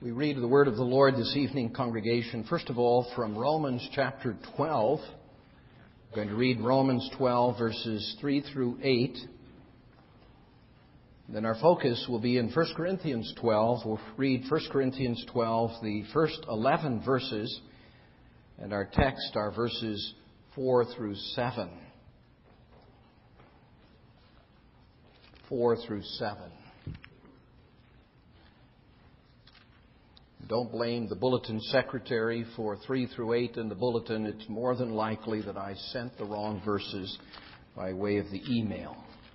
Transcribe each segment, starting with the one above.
We read the word of the Lord this evening, congregation. First of all, from Romans chapter 12. We're going to read Romans 12, verses 3 through 8. Then our focus will be in 1 Corinthians 12. We'll read 1 Corinthians 12, the first 11 verses. And our text are verses 4 through 7. 4 through 7. Don't blame the bulletin secretary for 3 through 8 in the bulletin. It's more than likely that I sent the wrong verses by way of the email.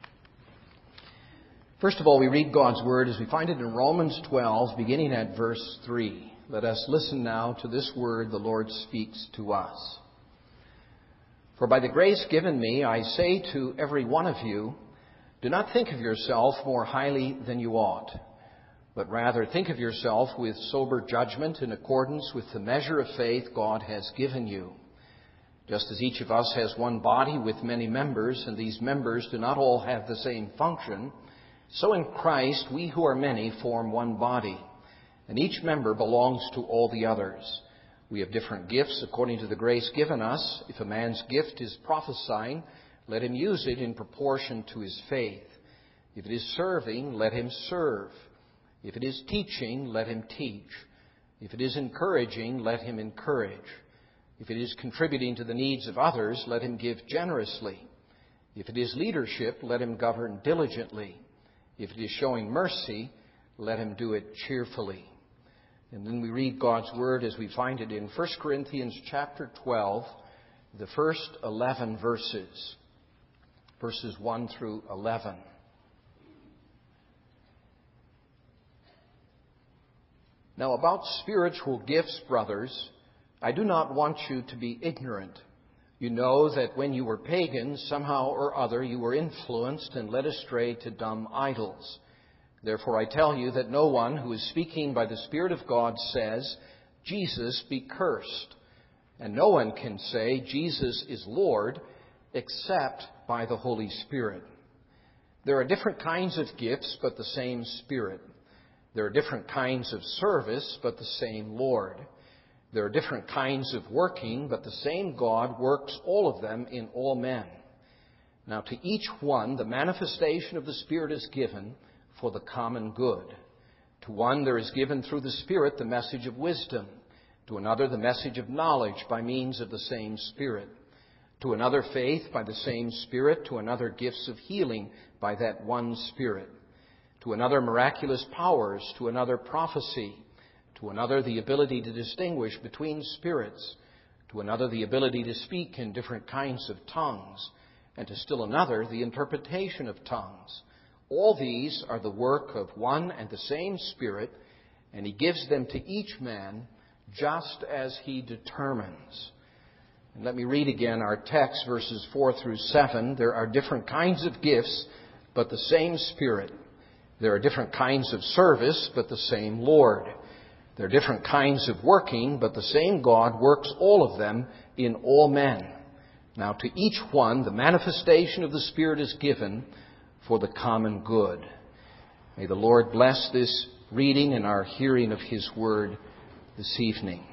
First of all, we read God's Word as we find it in Romans 12, beginning at verse 3. Let us listen now to this word the Lord speaks to us. For by the grace given me, I say to every one of you, do not think of yourself more highly than you ought, but rather think of yourself with sober judgment in accordance with the measure of faith God has given you. Just as each of us has one body with many members, and these members do not all have the same function, so in Christ we who are many form one body, and each member belongs to all the others. We have different gifts according to the grace given us. If a man's gift is prophesying, let him use it in proportion to his faith. If it is serving, let him serve. If it is teaching, let him teach. If it is encouraging, let him encourage. If it is contributing to the needs of others, let him give generously. If it is leadership, let him govern diligently. If it is showing mercy, let him do it cheerfully. And then we read God's Word as we find it in 1 Corinthians chapter 12, the first 11 verses, verses 1 through 11. Now about spiritual gifts, brothers, I do not want you to be ignorant. You know that when you were pagans, somehow or other you were influenced and led astray to dumb idols. Therefore I tell you that no one who is speaking by the Spirit of God says, Jesus be cursed. And no one can say, Jesus is Lord, except by the Holy Spirit. There are different kinds of gifts, but the same Spirit. There are different kinds of service, but the same Lord. There are different kinds of working, but the same God works all of them in all men. Now to each one the manifestation of the Spirit is given for the common good. To one there is given through the Spirit the message of wisdom. To another the message of knowledge by means of the same Spirit. To another faith by the same Spirit. To another gifts of healing by that one Spirit. To another miraculous powers, to another prophecy, to another the ability to distinguish between spirits, to another the ability to speak in different kinds of tongues, and to still another the interpretation of tongues. All these are the work of one and the same Spirit, and He gives them to each man just as He determines. And let me read again our text, verses 4 through 7. There are different kinds of gifts, but the same Spirit. There are different kinds of service, but the same Lord. There are different kinds of working, but the same God works all of them in all men. Now to each one the manifestation of the Spirit is given for the common good. May the Lord bless this reading and our hearing of His Word this evening.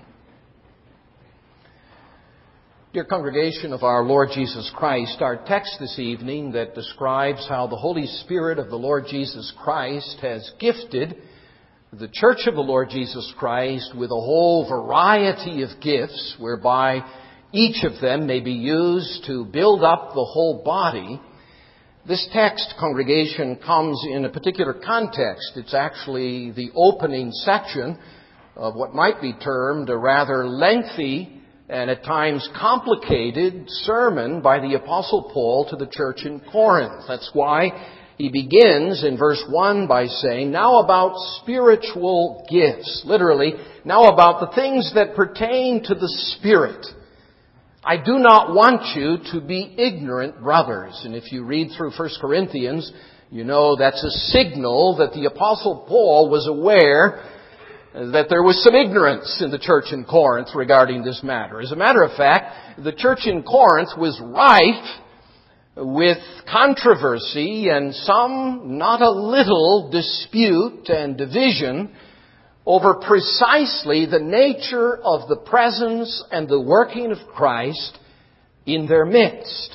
Dear congregation of our Lord Jesus Christ, our text this evening that describes how the Holy Spirit of the Lord Jesus Christ has gifted the Church of the Lord Jesus Christ with a whole variety of gifts whereby each of them may be used to build up the whole body. This text, congregation, comes in a particular context. It's actually the opening section of what might be termed a rather lengthy and at times complicated sermon by the Apostle Paul to the church in Corinth. That's why he begins in verse 1 by saying, now about spiritual gifts. Literally, now about the things that pertain to the Spirit. I do not want you to be ignorant, brothers. And if you read through 1 Corinthians, you know that's a signal that the Apostle Paul was aware that there was some ignorance in the church in Corinth regarding this matter. As a matter of fact, the church in Corinth was rife with controversy and some not a little dispute and division over precisely the nature of the presence and the working of Christ in their midst.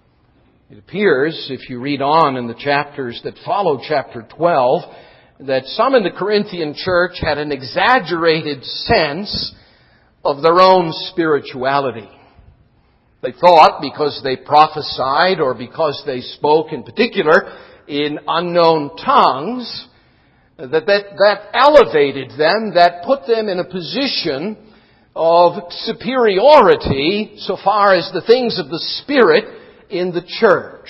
It appears, if you read on in the chapters that follow chapter 12, that some in the Corinthian church had an exaggerated sense of their own spirituality. They thought because they prophesied or because they spoke in particular in unknown tongues, that elevated them, that put them in a position of superiority so far as the things of the Spirit in the church.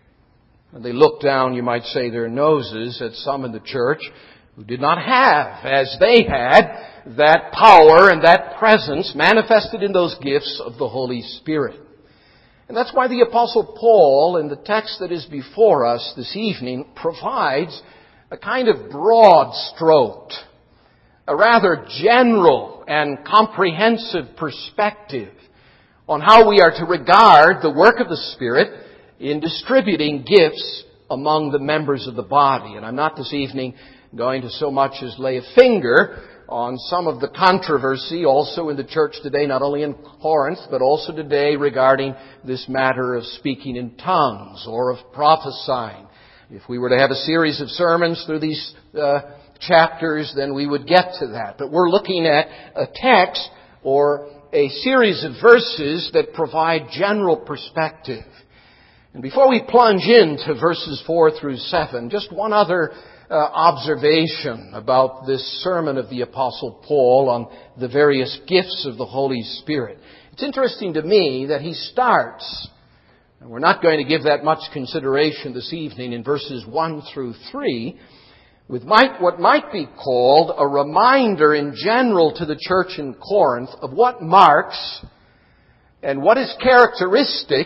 And they looked down, you might say, their noses at some in the church who did not have, as they had, that power and that presence manifested in those gifts of the Holy Spirit. And that's why the Apostle Paul, in the text that is before us this evening, provides a kind of broad-stroked, a rather general and comprehensive perspective on how we are to regard the work of the Spirit in distributing gifts among the members of the body. And I'm not this evening going to so much as lay a finger on some of the controversy also in the church today, not only in Corinth, but also today regarding this matter of speaking in tongues or of prophesying. If we were to have a series of sermons through these chapters, then we would get to that. But we're looking at a text or a series of verses that provide general perspective. And before we plunge into verses 4 through 7, just one other observation about this sermon of the Apostle Paul on the various gifts of the Holy Spirit. It's interesting to me that he starts, and we're not going to give that much consideration this evening, in verses 1 through 3, with what might be called a reminder in general to the church in Corinth of what marks and what is characteristic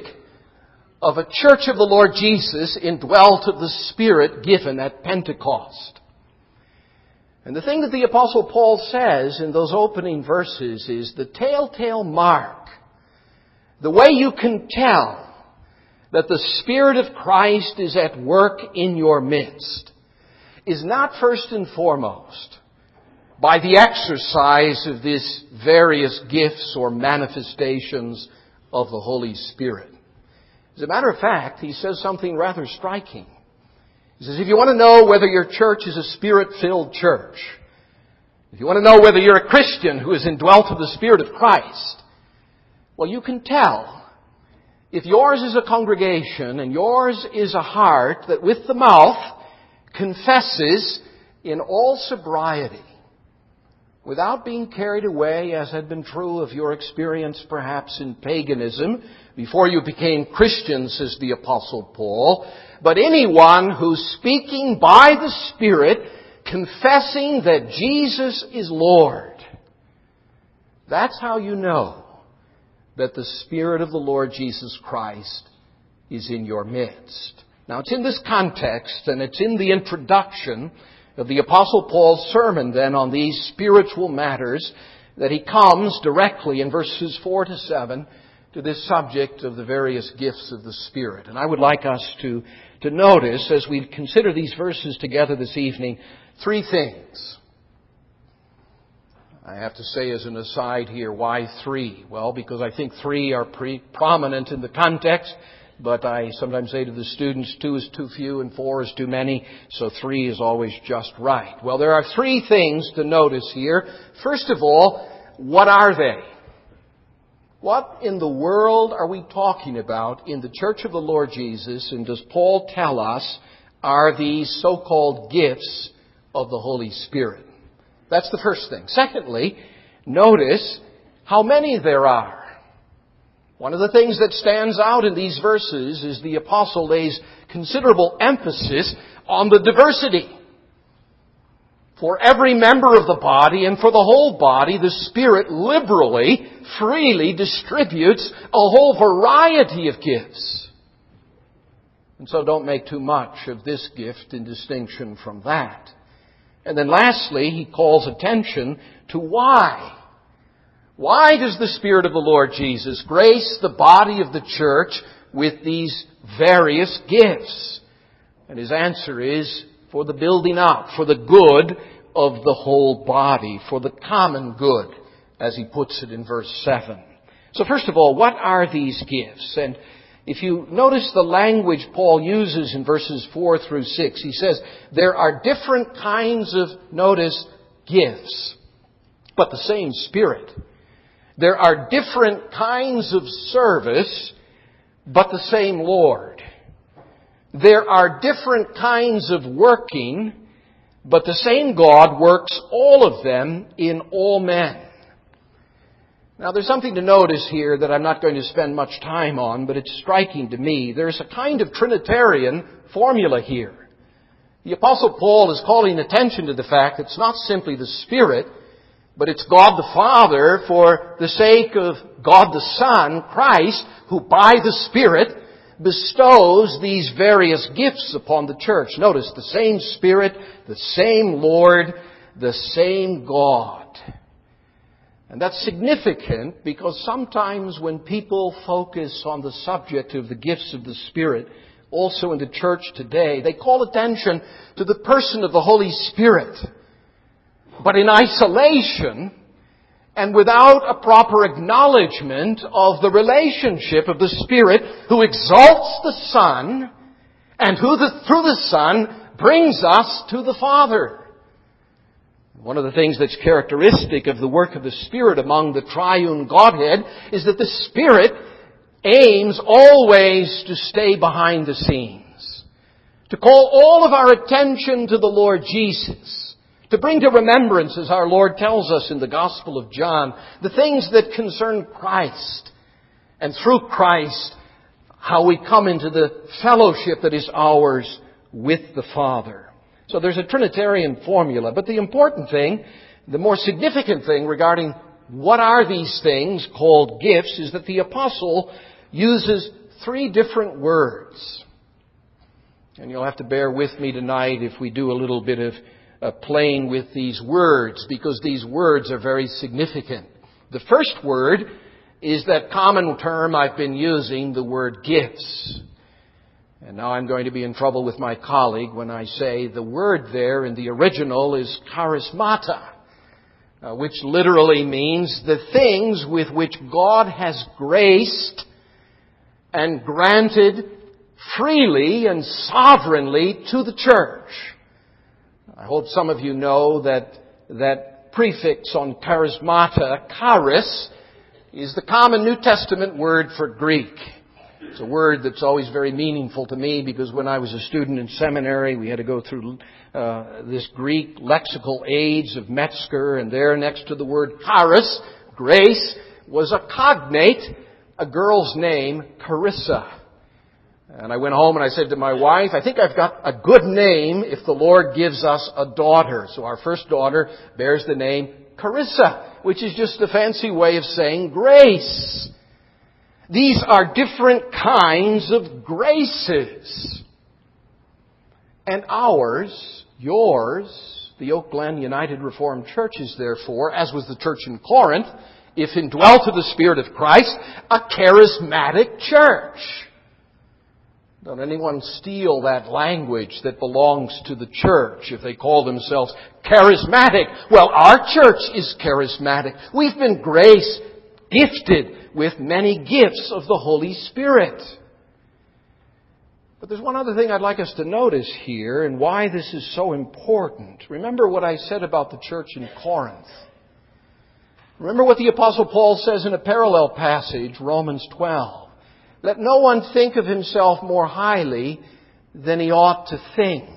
of a church of the Lord Jesus indwelt of the Spirit given at Pentecost. And the thing that the Apostle Paul says in those opening verses is the telltale mark, the way you can tell that the Spirit of Christ is at work in your midst, is not first and foremost by the exercise of these various gifts or manifestations of the Holy Spirit. As a matter of fact, he says something rather striking. He says, if you want to know whether your church is a Spirit-filled church, if you want to know whether you're a Christian who is indwelt of the Spirit of Christ, well, you can tell if yours is a congregation and yours is a heart that with the mouth confesses in all sobriety, without being carried away, as had been true of your experience perhaps in paganism, before you became Christians, says the Apostle Paul, but anyone who's speaking by the Spirit, confessing that Jesus is Lord. That's how you know that the Spirit of the Lord Jesus Christ is in your midst. Now, it's in this context, and it's in the introduction of the Apostle Paul's sermon then on these spiritual matters that he comes directly in verses 4 to 7 to this subject of the various gifts of the Spirit. And I would like us to notice, as we consider these verses together this evening, three things. I have to say as an aside here, why three? Well, because I think three are prominent in the context. But I sometimes say to the students, 2 is too few and 4 is too many, so 3 is always just right. Well, there are three things to notice here. First of all, what are they? What in the world are we talking about in the Church of the Lord Jesus, and does Paul tell us are these so-called gifts of the Holy Spirit? That's the first thing. Secondly, notice how many there are. One of the things that stands out in these verses is the apostle lays considerable emphasis on the diversity. For every member of the body and for the whole body, the Spirit liberally, freely distributes a whole variety of gifts. And so don't make too much of this gift in distinction from that. And then lastly, he calls attention to why. Why does the Spirit of the Lord Jesus grace the body of the church with these various gifts? And his answer is for the building up, for the good of the whole body for the common good, as he puts it in verse 7. So first of all, what are these gifts? And if you notice the language Paul uses in verses 4 through 6, he says there are different kinds of, notice, gifts, but the same Spirit. There are different kinds of service, but the same Lord. There are different kinds of working, but the same God works all of them in all men. Now, there's something to notice here that I'm not going to spend much time on, but it's striking to me. There's a kind of Trinitarian formula here. The Apostle Paul is calling attention to the fact that it's not simply the Spirit, but it's God the Father for the sake of God the Son, Christ, who by the Spirit bestows these various gifts upon the church. Notice, the same Spirit, the same Lord, the same God. And that's significant because sometimes when people focus on the subject of the gifts of the Spirit, also in the church today, they call attention to the person of the Holy Spirit. But in isolation and without a proper acknowledgement of the relationship of the Spirit who exalts the Son and who through the Son brings us to the Father. One of the things that's characteristic of the work of the Spirit among the triune Godhead is that the Spirit aims always to stay behind the scenes, to call all of our attention to the Lord Jesus, to bring to remembrance, as our Lord tells us in the Gospel of John, the things that concern Christ, and through Christ, how we come into the fellowship that is ours with the Father. So there's a Trinitarian formula, but the important thing, the more significant thing regarding what are these things called gifts is that the Apostle uses 3 different words. And you'll have to bear with me tonight if we do a little bit of playing with these words, because these words are very significant. The first word is that common term I've been using, the word gifts. And now I'm going to be in trouble with my colleague when I say the word there in the original is charismata, which literally means the things with which God has graced and granted freely and sovereignly to the church. I hope some of you know that prefix on charismata, charis, is the common New Testament word for Greek. It's a word that's always very meaningful to me because when I was a student in seminary, we had to go through this Greek lexical age of Metzger, and there next to the word charis, grace, was a cognate, a girl's name, Carissa. And I went home and I said to my wife, I think I've got a good name if the Lord gives us a daughter. So our first daughter bears the name Carissa, which is just a fancy way of saying grace. These are different kinds of graces. And ours, yours, the Oak Glen United Reformed Church is therefore, as was the church in Corinth, if indwelt of the Spirit of Christ, a charismatic church. Don't anyone steal that language that belongs to the church if they call themselves charismatic. Well, our church is charismatic. We've been gifted with many gifts of the Holy Spirit. But there's one other thing I'd like us to notice here and why this is so important. Remember what I said about the church in Corinth. Remember what the Apostle Paul says in a parallel passage, Romans 12. Let no one think of himself more highly than he ought to think.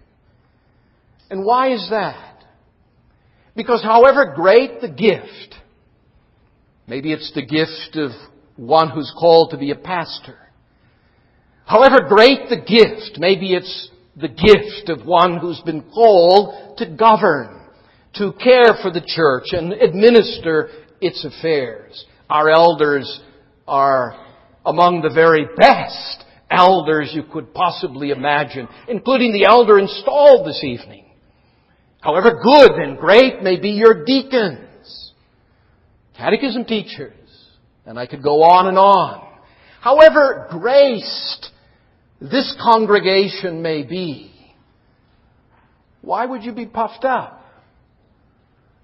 And why is that? Because however great the gift, maybe it's the gift of one who's called to be a pastor. However great the gift, maybe it's the gift of one who's been called to govern, to care for the church and administer its affairs. Our elders are among the very best elders you could possibly imagine, including the elder installed this evening. However good and great may be your deacons, catechism teachers, and I could go on and on. However graced this congregation may be, why would you be puffed up?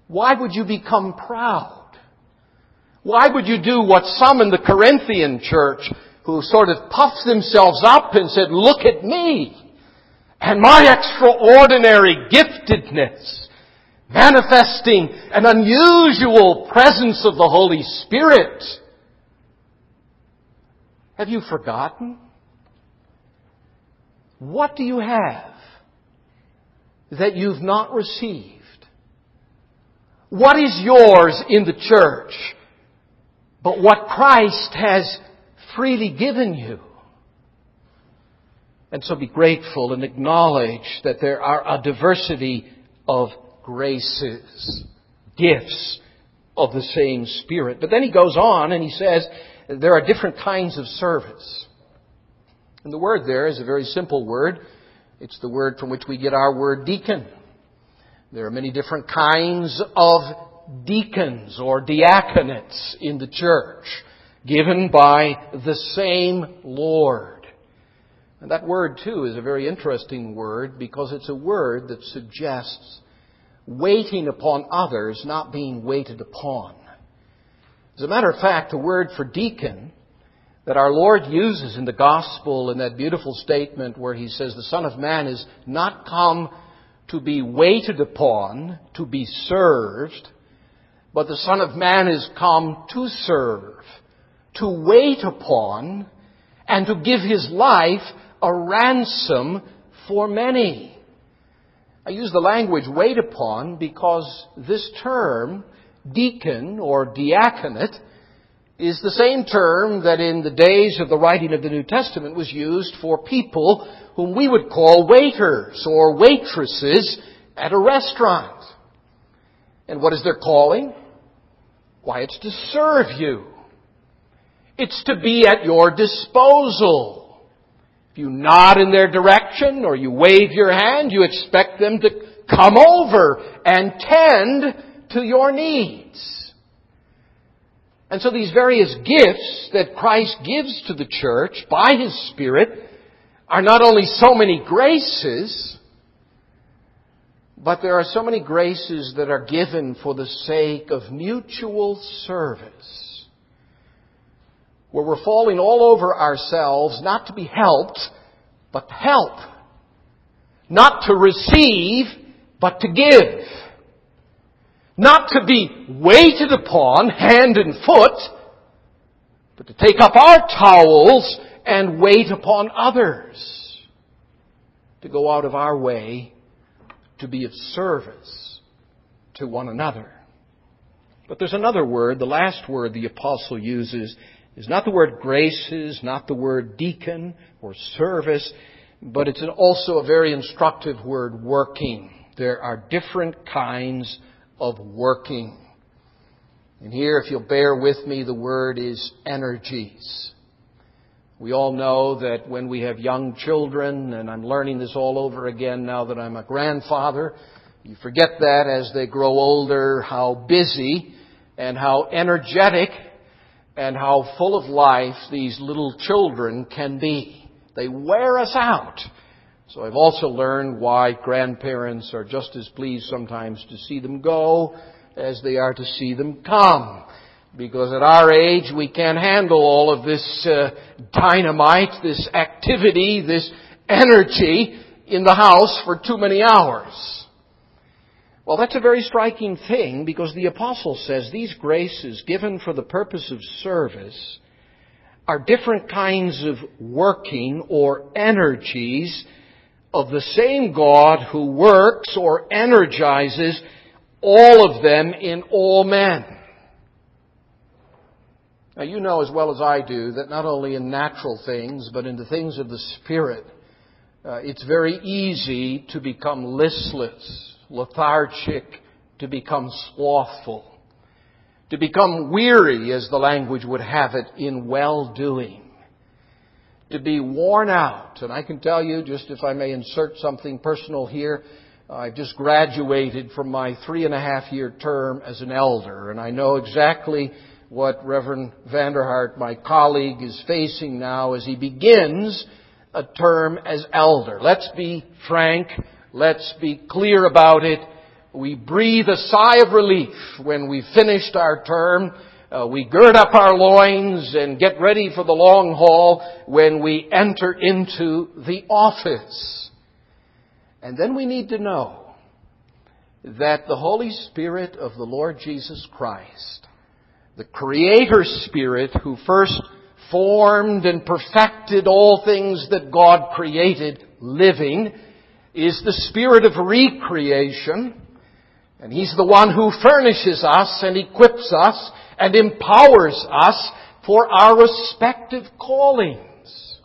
Why would you become proud? Why would you do what some in the Corinthian church who sort of puffed themselves up and said, look at me and my extraordinary giftedness, manifesting an unusual presence of the Holy Spirit. Have you forgotten? What do you have that you've not received? What is yours in the church but what Christ has freely given you? And so be grateful and acknowledge that there are a diversity of graces, gifts of the same Spirit. But then he goes on and he says there are different kinds of service. And the word there is a very simple word. It's the word from which we get our word deacon. There are many different kinds of deacons or diaconates in the church, given by the same Lord. And that word, too, is a very interesting word because it's a word that suggests waiting upon others, not being waited upon. As a matter of fact, the word for deacon that our Lord uses in the gospel in that beautiful statement where he says the Son of Man is not come to be waited upon, to be served, but the Son of Man is come to serve, to wait upon, and to give his life a ransom for many. I use the language wait upon because this term, deacon or diaconate, is the same term that in the days of the writing of the New Testament was used for people whom we would call waiters or waitresses at a restaurant. And what is their calling? Why, it's to serve you. It's to be at your disposal. If you nod in their direction or you wave your hand, you expect them to come over and tend to your needs. And so these various gifts that Christ gives to the church by His Spirit are not only so many graces, but there are so many graces that are given for the sake of mutual service, where we're falling all over ourselves not to be helped, but to help. Not to receive, but to give. Not to be waited upon hand and foot, but to take up our towels and wait upon others. To go out of our way to be of service to one another. But there's another word, the last word the apostle uses is not the word graces, not the word deacon or service, but it's also a very instructive word, working. There are different kinds of working. And here, if you'll bear with me, the word is energies. We all know that when we have young children, and I'm learning this all over again now that I'm a grandfather, you forget that as they grow older, how busy and how energetic and how full of life these little children can be. They wear us out. So I've also learned why grandparents are just as pleased sometimes to see them go as they are to see them come. Because at our age, we can't handle all of this dynamite, this activity, this energy in the house for too many hours. Well, that's a very striking thing because the apostle says these graces given for the purpose of service are different kinds of working or energies of the same God who works or energizes all of them in all men. Now, you know as well as I do that not only in natural things, but in the things of the Spirit, it's very easy to become listless, lethargic, to become slothful, to become weary, as the language would have it, in well-doing, to be worn out. And I can tell you, just if I may insert something personal here, I've just graduated from my 3.5-year term as an elder, and I know exactly what Reverend Vanderhart, my colleague, is facing now as he begins a term as elder. Let's be frank. Let's be clear about it. we breathe a sigh of relief when we've finished our term. We gird up our loins and get ready for the long haul when we enter into the office. And then we need to know that the Holy Spirit of the Lord Jesus Christ, the Creator Spirit who first formed and perfected all things that God created living, is the Spirit of recreation. And He's the one who furnishes us and equips us and empowers us for our respective callings.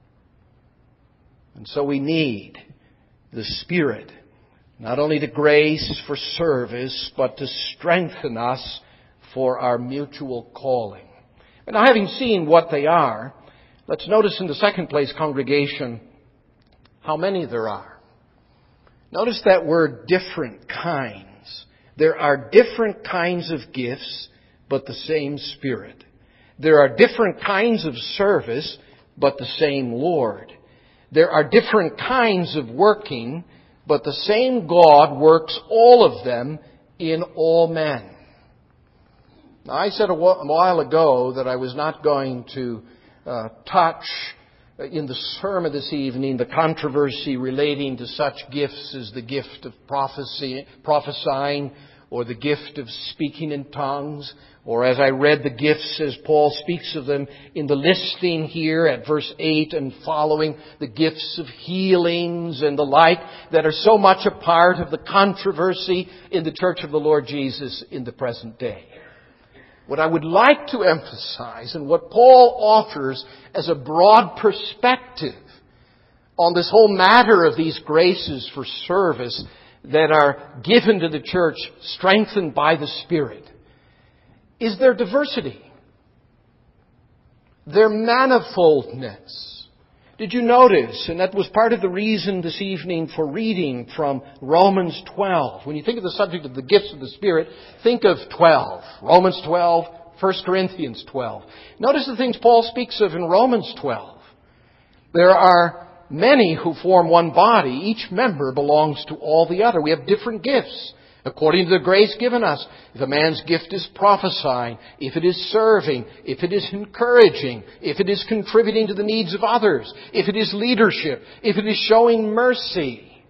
And so we need the Spirit, not only to grace for service, but to strengthen us for our mutual calling. And now, having seen what they are, let's notice in the second place, congregation, how many there are. Notice that word different kinds. There are different kinds of gifts, but the same Spirit. There are different kinds of service, but the same Lord. There are different kinds of working, but the same God works all of them in all men. Now, I said a while ago that I was not going to touch in the sermon this evening the controversy relating to such gifts as the gift of prophesying, or the gift of speaking in tongues, or as I read the gifts as Paul speaks of them in the listing here at verse 8 and following, the gifts of healings and the like that are so much a part of the controversy in the Church of the Lord Jesus in the present day. What I would like to emphasize, and what Paul offers as a broad perspective on this whole matter of these graces for service that are given to the church, strengthened by the Spirit, is their diversity, their manifoldness. Did you notice, and that was part of the reason this evening for reading from Romans 12. When you think of the subject of the gifts of the Spirit, think of 12. Romans 12, 1 Corinthians 12. Notice the things Paul speaks of in Romans 12. There are many who form one body. Each member belongs to all the other. We have different gifts according to the grace given us. If a man's gift is prophesying, if it is serving, if it is encouraging, if it is contributing to the needs of others, if it is leadership, if it is showing mercy.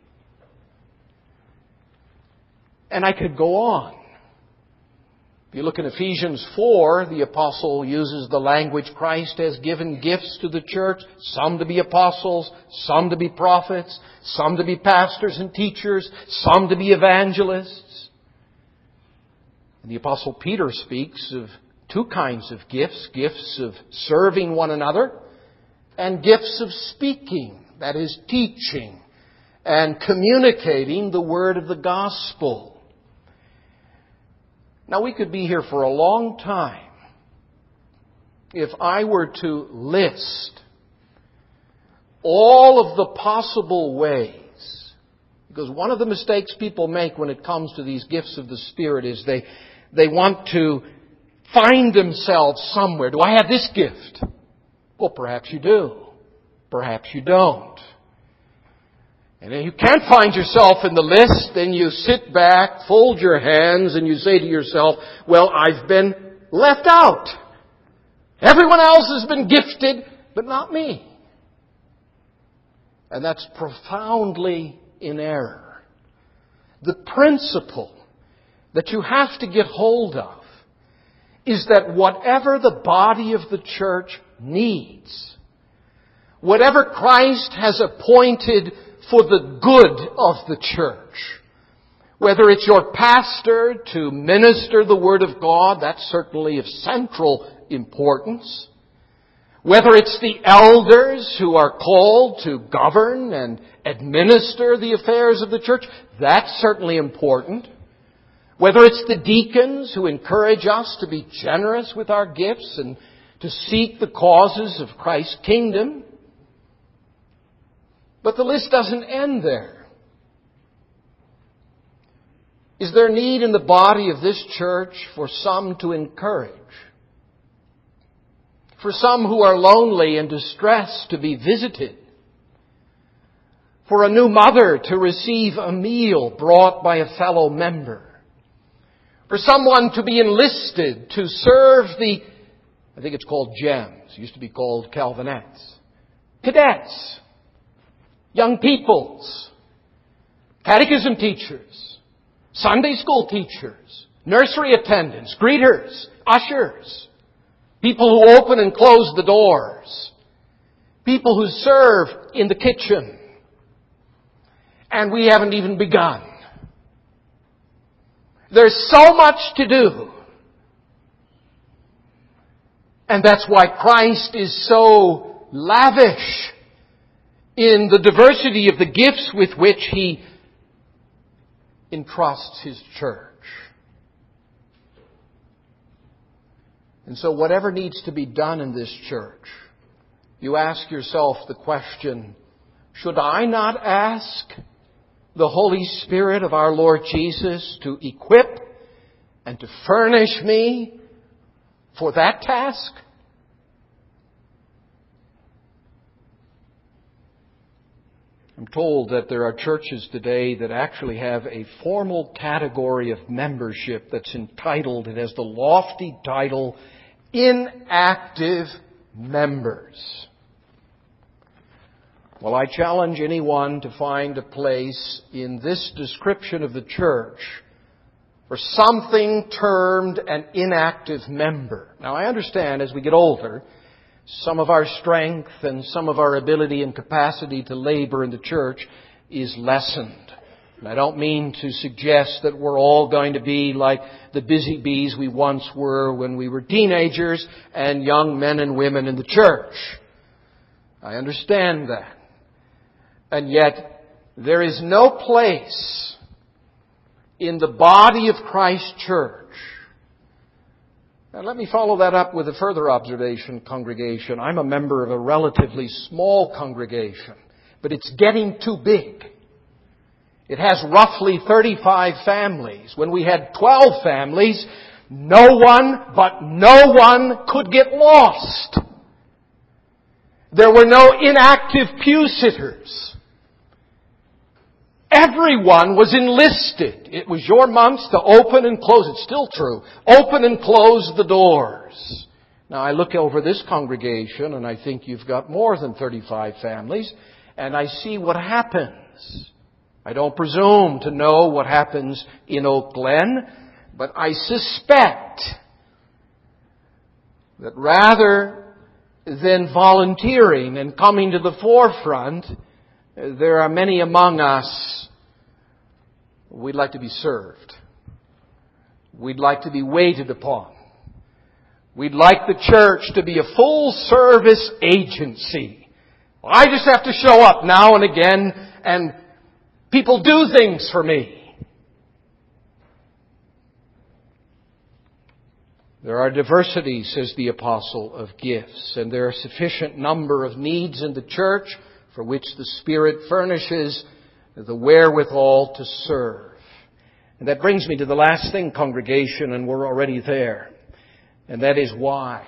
And I could go on. If you look in Ephesians 4, the apostle uses the language Christ has given gifts to the church, some to be apostles, some to be prophets, some to be pastors and teachers, some to be evangelists. And the apostle Peter speaks of two kinds of gifts, gifts of serving one another and gifts of speaking, that is, teaching and communicating the word of the gospel. Now, we could be here for a long time if I were to list all of the possible ways. Because one of the mistakes people make when it comes to these gifts of the Spirit is they want to find themselves somewhere. Do I have this gift? Well, perhaps you do. Perhaps you don't. And if you can't find yourself in the list, then you sit back, fold your hands, and you say to yourself, well, I've been left out. Everyone else has been gifted, but not me. And that's profoundly in error. The principle that you have to get hold of is that whatever the body of the church needs, whatever Christ has appointed for the good of the church, whether it's your pastor to minister the Word of God, that's certainly of central importance. Whether it's the elders who are called to govern and administer the affairs of the church, that's certainly important. Whether it's the deacons who encourage us to be generous with our gifts and to seek the causes of Christ's kingdom. But the list doesn't end there. Is there need in the body of this church for some to encourage? For some who are lonely and distressed to be visited? for a new mother to receive a meal brought by a fellow member, for someone to be enlisted to serve I think it's called GEMS, used to be called Calvinettes, cadets, young peoples, catechism teachers, Sunday school teachers, nursery attendants, greeters, ushers, people who open and close the doors, people who serve in the kitchen. And we haven't even begun. There's so much to do. And that's why Christ is so lavish in the diversity of the gifts with which He entrusts His church. And so whatever needs to be done in this church, you ask yourself the question, should I not ask the Holy Spirit of our Lord Jesus to equip and to furnish me for that task? I'm told that there are churches today that actually have a formal category of membership that's entitled, it has the lofty title, inactive members. Well, I challenge anyone to find a place in this description of the church for something termed an inactive member. Now, I understand as we get older, some of our strength and some of our ability and capacity to labor in the church is lessened. And I don't mean to suggest that we're all going to be like the busy bees we once were when we were teenagers and young men and women in the church. I understand that. And yet, there is no place in the body of Christ's church. Now, let me follow that up with a further observation, congregation. I'm a member of a relatively small congregation, but it's getting too big. It has roughly 35 families. When we had 12 families, no one could get lost. There were no inactive pew sitters. Everyone was enlisted. It was your months to open and close. It's still true. Open and close the doors. Now, I look over this congregation and I think you've got more than 35 families, and I see what happens. I don't presume to know what happens in Oak Glen, but I suspect that rather than volunteering and coming to the forefront, there are many among us, we'd like to be served. We'd like to be waited upon. We'd like the church to be a full-service agency. I just have to show up now and again and people do things for me. There are diversity, says the apostle, of gifts, and there are sufficient number of needs in the church for which the Spirit furnishes the wherewithal to serve. And that brings me to the last thing, congregation, and we're already there. And that is why.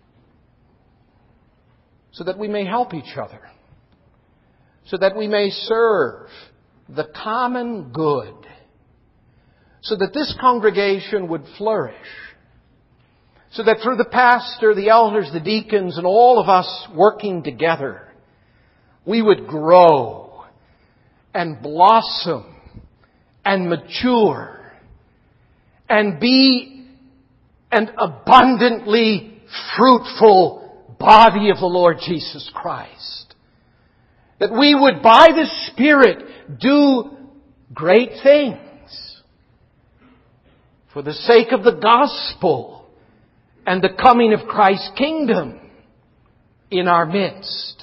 So that we may help each other. So that we may serve the common good. So that this congregation would flourish. So that through the pastor, the elders, the deacons, and all of us working together, we would grow and blossom and mature and be an abundantly fruitful body of the Lord Jesus Christ. That we would, by the Spirit, do great things for the sake of the gospel and the coming of Christ's kingdom in our midst.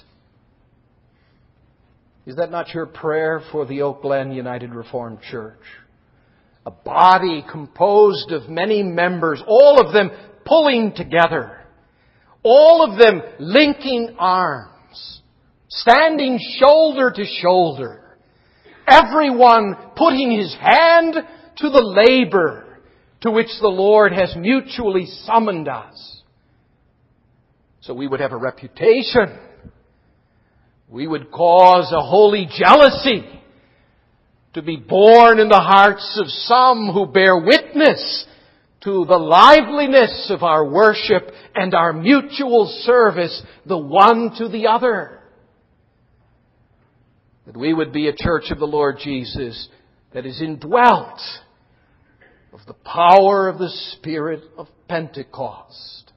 Is that not your prayer for the Oak Glen United Reformed Church? A body composed of many members, all of them pulling together, all of them linking arms, standing shoulder to shoulder, everyone putting his hand to the labor to which the Lord has mutually summoned us. So we would have a reputation We would cause a holy jealousy to be born in the hearts of some who bear witness to the liveliness of our worship and our mutual service, the one to the other. That we would be a church of the Lord Jesus that is indwelt of the power of the Spirit of Pentecost.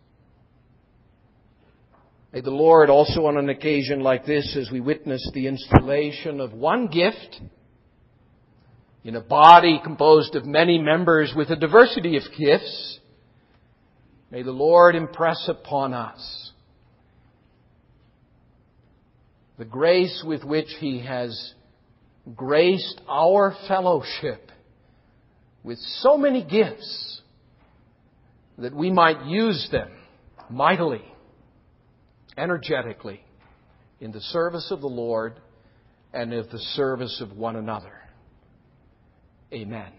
May the Lord also on an occasion like this, as we witness the installation of one gift in a body composed of many members with a diversity of gifts, may the Lord impress upon us the grace with which He has graced our fellowship with so many gifts, that we might use them mightily, energetically, in the service of the Lord and in the service of one another. Amen.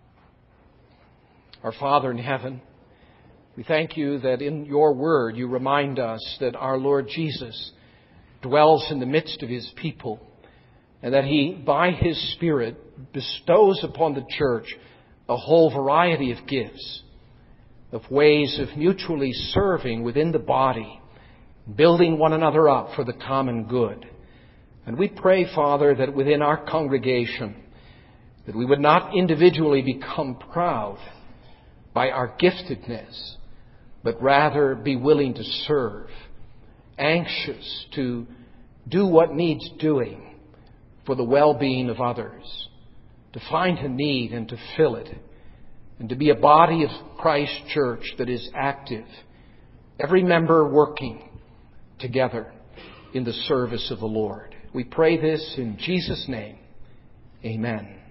Our Father in heaven, we thank You that in Your Word You remind us that our Lord Jesus dwells in the midst of His people, and that He, by His Spirit, bestows upon the church a whole variety of gifts, of ways of mutually serving within the body, building one another up for the common good. And we pray, Father, that within our congregation, that we would not individually become proud by our giftedness, but rather be willing to serve, anxious to do what needs doing for the well-being of others, to find a need and to fill it, and to be a body of Christ Church that is active, every member working together in the service of the Lord. We pray this in Jesus' name. Amen.